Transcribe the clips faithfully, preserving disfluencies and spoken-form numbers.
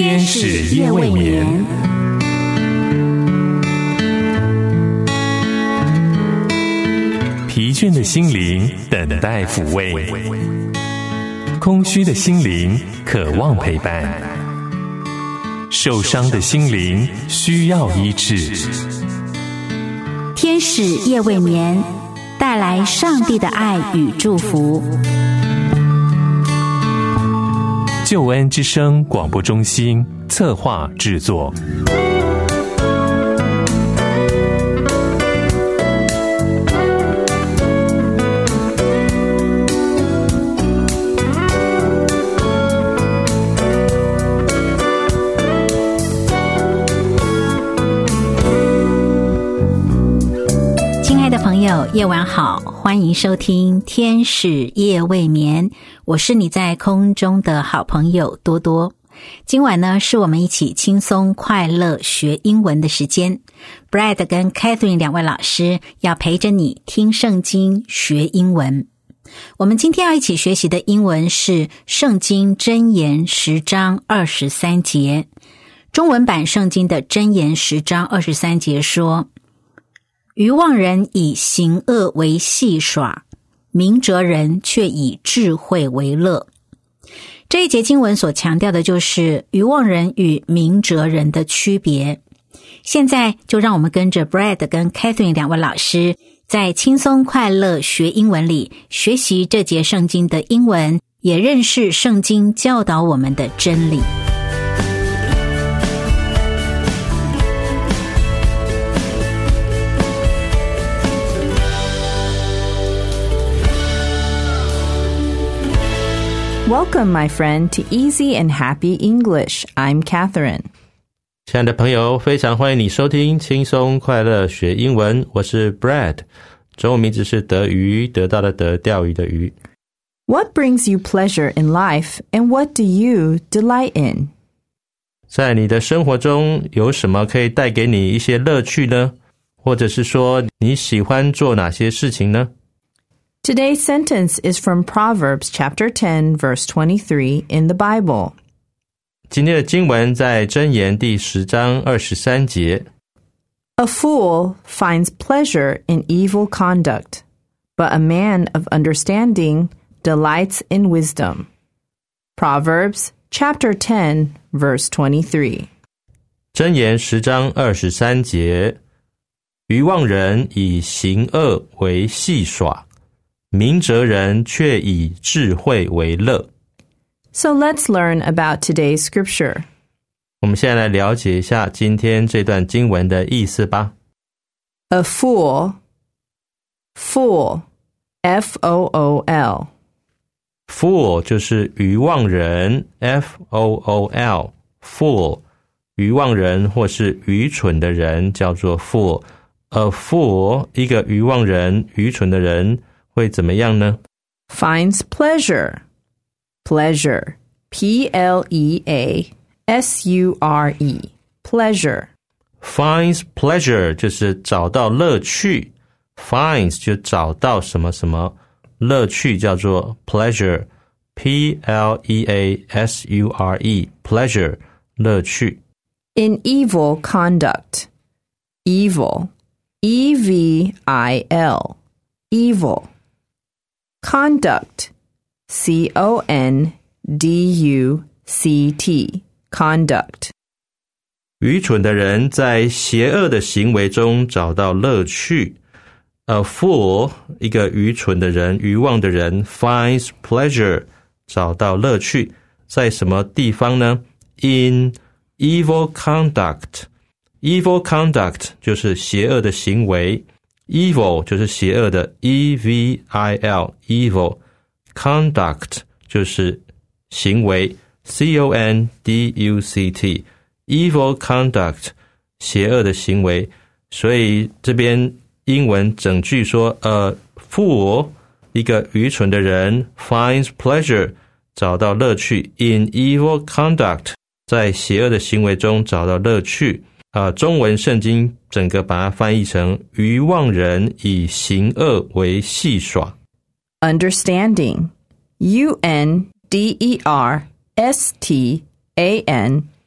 天使夜未眠。疲倦的心灵等待抚慰，空虚的心灵渴望陪伴，受伤的心灵需要医治。 天使夜未眠，带来上帝的爱与祝福。 救恩之声广播中心策划制作。 朋友，夜晚好，欢迎收听天使夜未眠，我是你在空中的好朋友多多。今晚呢，是我们一起轻松快乐学英文的时间。 Brad 跟 Catherine 两位老师要陪着你听圣经学英文。我们今天要一起学习的英文是圣经箴言十章二十三节。中文版圣经的箴言十章二十三节说，愚妄人以行恶为戏耍，明哲人却以智慧为乐。这一节经文所强调的就是愚妄人与明哲人的区别。现在就让我们跟着 Brad 跟 Catherine 两位老师，在轻松快乐学英文里学习这节圣经的英文，也认识圣经教导我们的真理。 Welcome, my friend, to Easy and Happy English. I'm Catherine. 亲爱的朋友，非常欢迎你收听轻松快乐学英文，我是 Brad， 中文名字是德鱼，得到的得，钓鱼的鱼。 What brings you pleasure in life, and what do you delight in? 在你的生活中有什么可以带给你一些乐趣呢？或者是说你喜欢做哪些事情呢？ Today's sentence is from Proverbs chapter ten, verse twenty-three in the Bible. 今天的经文在箴言第十章二十三节。 A fool finds pleasure in evil conduct, but a man of understanding delights in wisdom. Proverbs chapter ten, verse twenty-three. 箴言十章二十三节，愚妄人以行恶为戏耍，明哲人却以智慧为乐。 So let's learn about today's scripture. 我们现在来了解一下今天这段经文的意思吧。 A fool, fool, F O O L. Fool 就是愚妄人 F O O L, fool, 愚妄人或是愚蠢的人叫做 fool. A fool, 一个愚妄人，愚蠢的人会怎么样呢？ Finds pleasure. Pleasure. P L E A S U R E. Pleasure. Finds pleasure 就是找到乐趣。Finds 就找到什么什么，乐趣叫做 pleasure. P L E A S U R E. Pleasure. 乐趣。 In evil conduct. Evil. E V I L. Evil. Conduct. C O N D U C T. Conduct. 愚蠢的人在邪恶的行为中找到乐趣。A fool, 一个愚蠢的人，愚妄的人 finds pleasure, 找到乐趣。在什么地方呢？ In evil conduct. Evil conduct 就是邪恶的行为。Evil 就是邪恶的 E V I L, evil. Conduct 就是行为 C O N D U C T. Evil conduct, 邪恶的行为。所以这边英文整句说 A fool, 一个愚蠢的人 finds pleasure, 找到乐趣 in evil conduct, 在邪恶的行为中找到乐趣。呃，中文圣经整个把它翻译成愚妄人以行恶为戏耍。 Understanding. U N D E R S T A N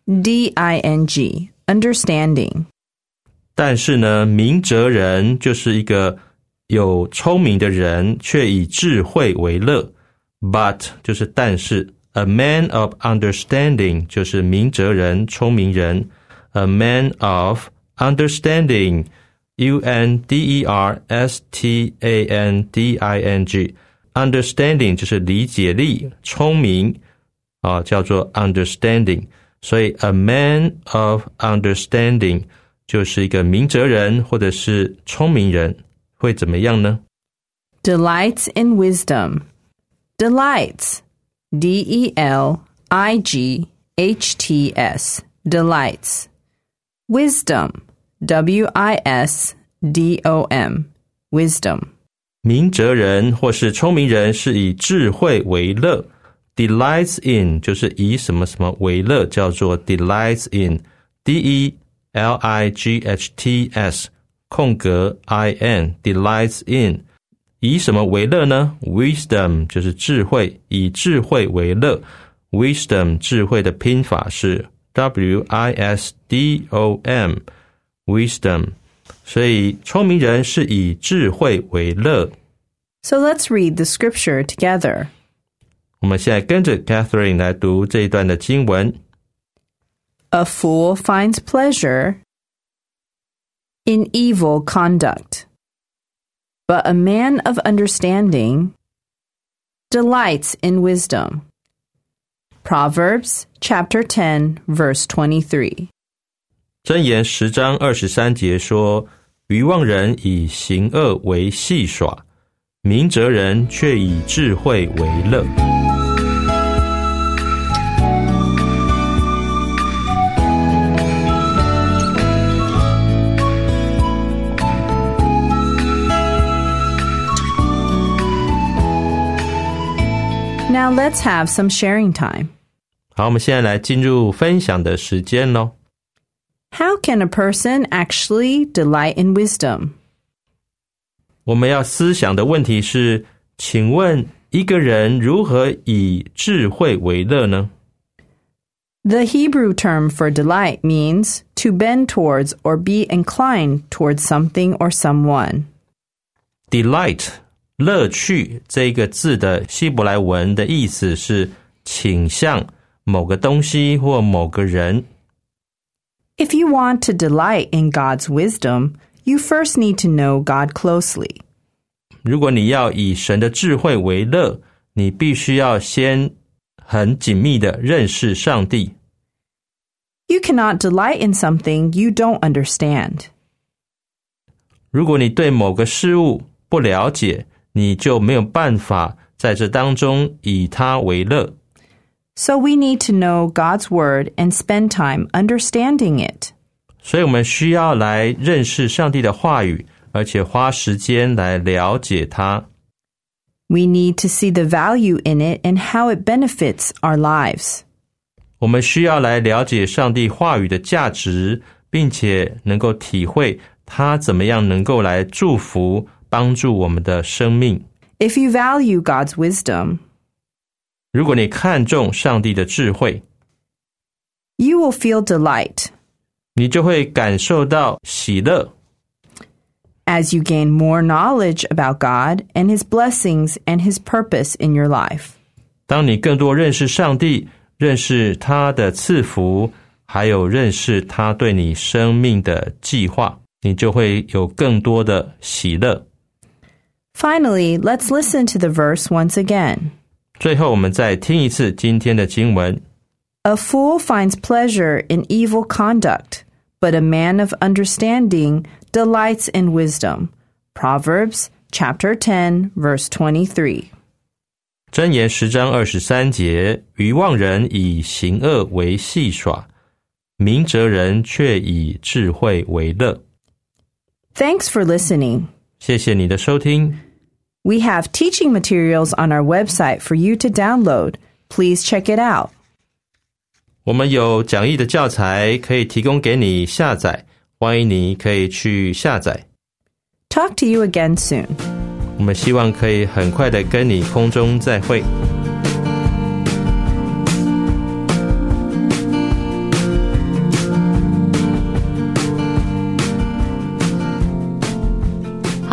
D I N G, understanding. 但是呢，明哲人就是一个有聪明的人，却以智慧为乐。But 就是但是 ，a man of understanding 就是明哲人、聪明人。A man of understanding, U N D E R S T A N D I N G, understanding 就是理解力、聪明啊，叫做 understanding。所以 a man of understanding 就是一个明哲人或者是聪明人，会怎么样呢？ Delights in wisdom. Delights, D E L I G H T S, delights. Wisdom, W I S D O M, wisdom. 明哲人或是聪明人是以智慧为乐。Delights in 就是以什么什么为乐，叫做 delights in. D E L I G H T S 空格 I N, delights in. 以什么为乐呢？ Wisdom 就是智慧，以智慧为乐。Wisdom 智慧的拼法是 W I S D O M, wisdom. 所以聪明人是以智慧为乐。 So let's read the scripture together. 我们现在跟着 Catherine 来读这一段的经文。 A fool finds pleasure in evil conduct, but a man of understanding delights in wisdom. Proverbs chapter ten, verse twenty-three. 箴言十章二十三节说，愚妄人以行恶为戏耍，明哲人却以智慧为乐。 Now let's have some sharing time. 好，我们现在来进入分享的时间咯。 How can a person actually delight in wisdom? 我们要思想的问题是，请问一个人如何以智慧为乐呢？ The Hebrew term for delight means to bend towards or be inclined towards something or someone. Delight 乐趣这个字的希伯来文的意思是倾向某个东西或某个人。 If you want to delight in God's wisdom, you first need to know God closely. 如果你要以神的智慧为乐，你必须要先很紧密的认识上帝。 You cannot delight in something you don't understand. 如果你对某个事物不了解，你就没有办法在这当中以它为乐。 So we need to know God's word and spend time understanding it. 所以我们需要来认识上帝的话语，而且花时间来了解它。 We need to see the value in it and how it benefits our lives. 我们需要来了解上帝话语的价值，并且能够体会它怎么样能够来祝福帮助我们的生命。 If you value God's wisdom, 如果你看重上帝的智慧， you will feel delight. 你就会感受到喜乐。 As you gain more knowledge about God and His blessings and His purpose in your life. 当你更多认识上帝，认识他的赐福，还有认识他对你生命的计划，你就会有更多的喜乐。 Finally, let's listen to the verse once again. 最后我们再听一次今天的经文。 A fool finds pleasure in evil conduct, but a man of understanding delights in wisdom. Proverbs chapter ten, verse twenty-three. 箴言十章二十三节，愚妄人以行恶为戏耍，明哲人却以智慧为乐。 Thanks for listening. 谢谢你的收听。 We have teaching materials on our website for you to download. Please check it out. 我们有讲义的教材可以提供给你下载，欢迎你可以去下载。 Talk to you again soon. 我们希望可以很快的跟你空中再会。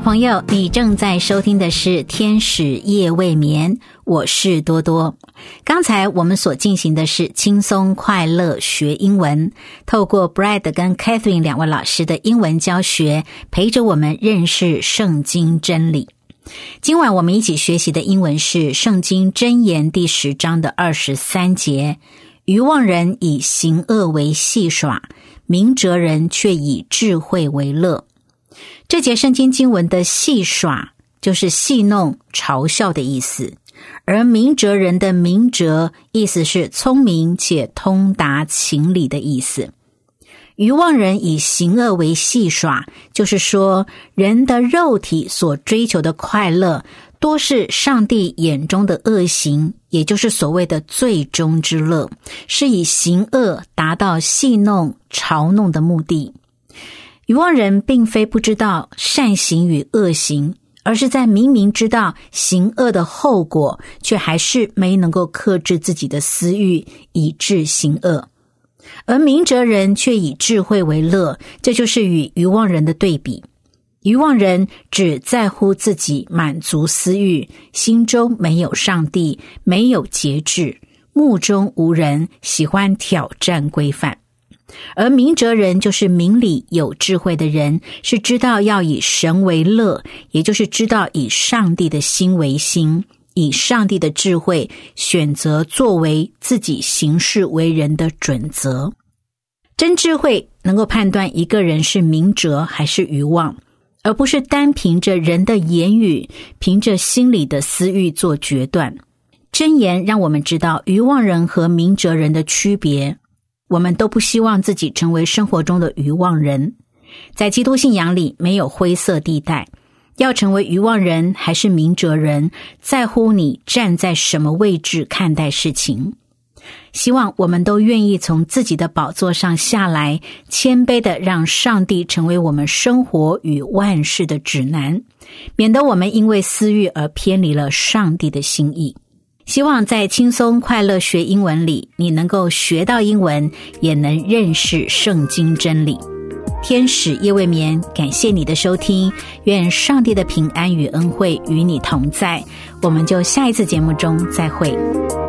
朋友，你正在收听的是天使夜未眠，我是多多。刚才我们所进行的是轻松快乐学英文，透过 Brad 跟 Catherine 两位老师的英文教学，陪着我们认识圣经真理。今晚我们一起学习的英文是圣经箴言第十章的二十三节，愚妄人以行恶为戏耍，明哲人却以智慧为乐。这节圣经经文的戏耍就是戏弄嘲笑的意思，而明哲人的明哲意思是聪明且通达情理的意思。愚妄人以行恶为戏耍，就是说人的肉体所追求的快乐多是上帝眼中的恶行，也就是所谓的最终之乐，是以行恶达到戏弄嘲弄的目的。愚妄人并非不知道善行与恶行，而是在明明知道行恶的后果，却还是没能够克制自己的私欲，以致行恶。而明哲人却以智慧为乐，这就是与愚妄人的对比。愚妄人只在乎自己满足私欲，心中没有上帝，没有节制，目中无人，喜欢挑战规范。而明哲人就是明理有智慧的人，是知道要以神为乐，也就是知道以上帝的心为心，以上帝的智慧选择作为自己行事为人的准则。真智慧能够判断一个人是明哲还是愚妄，而不是单凭着人的言语，凭着心里的私欲做决断。箴言让我们知道愚妄人和明哲人的区别，我们都不希望自己成为生活中的愚妄人。在基督信仰里没有灰色地带，要成为愚妄人还是明哲人，在乎你站在什么位置看待事情。希望我们都愿意从自己的宝座上下来，谦卑地让上帝成为我们生活与万事的指南，免得我们因为私欲而偏离了上帝的心意。希望在轻松快乐学英文里，你能够学到英文，也能认识圣经真理。天使夜未眠，感谢你的收听，愿上帝的平安与恩惠与你同在。我们就下一次节目中再会。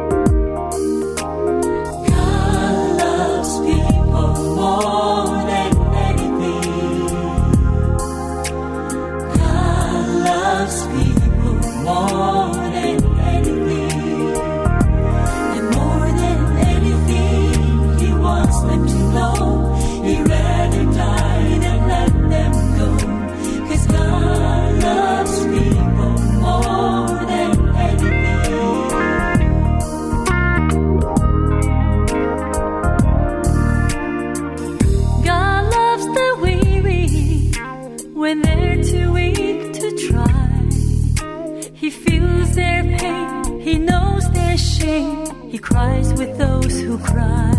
When they're too weak to try, He feels their pain, He knows their shame, He cries with those who cry.